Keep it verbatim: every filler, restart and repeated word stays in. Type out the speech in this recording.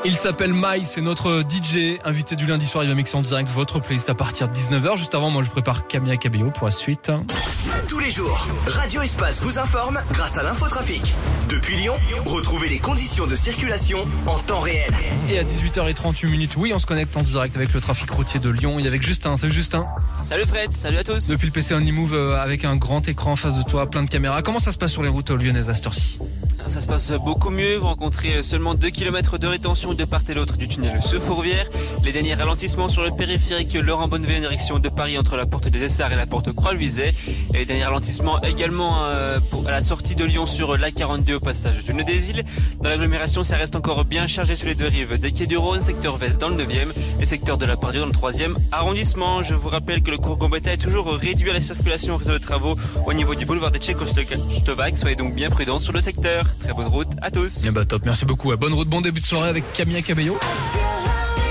Il s'appelle Mai, c'est notre D J, invité du lundi soir, il va mixer en direct votre playlist à partir de dix-neuf heures. Juste avant, moi je prépare Camilla Cabello pour la suite. Tous les jours, Radio Espace vous informe grâce à l'infotrafic. Depuis Lyon, retrouvez les conditions de circulation en temps réel. Et à dix-huit heures trente-huit minutes, oui, on se connecte en direct avec le trafic routier de Lyon. Il est avec Justin. Salut Justin. Salut Fred, salut à tous. Depuis le P C Only Move, avec un grand écran en face de toi, plein de caméras. Comment ça se passe sur les routes lyonnaises à cette heure-ci ? Ça se passe beaucoup mieux, vous rencontrez seulement deux kilomètres de rétention de part et d'autre du tunnel sous Fourvière. Les derniers ralentissements sur le périphérique Laurent Bonnevet en direction de Paris entre la porte des Essarts et la porte Croix-Luiset. Et les derniers ralentissements également euh, pour, à la sortie de Lyon sur l'A quarante-deux au passage du Nœud des Îles. Dans l'agglomération, ça reste encore bien chargé sur les deux rives des Quais du Rhône, secteur Vest dans le neuvième et secteur de la Part-Dieu dans le troisième arrondissement. Je vous rappelle que le cours Gambetta est toujours réduit à la circulation en raison de travaux au niveau du boulevard des Tchécoslovaques. Soyez donc bien prudents sur le secteur. Très bonne route à tous. Eh bah top, merci beaucoup. Bonne route, bon début de soirée avec Camilla Cabello.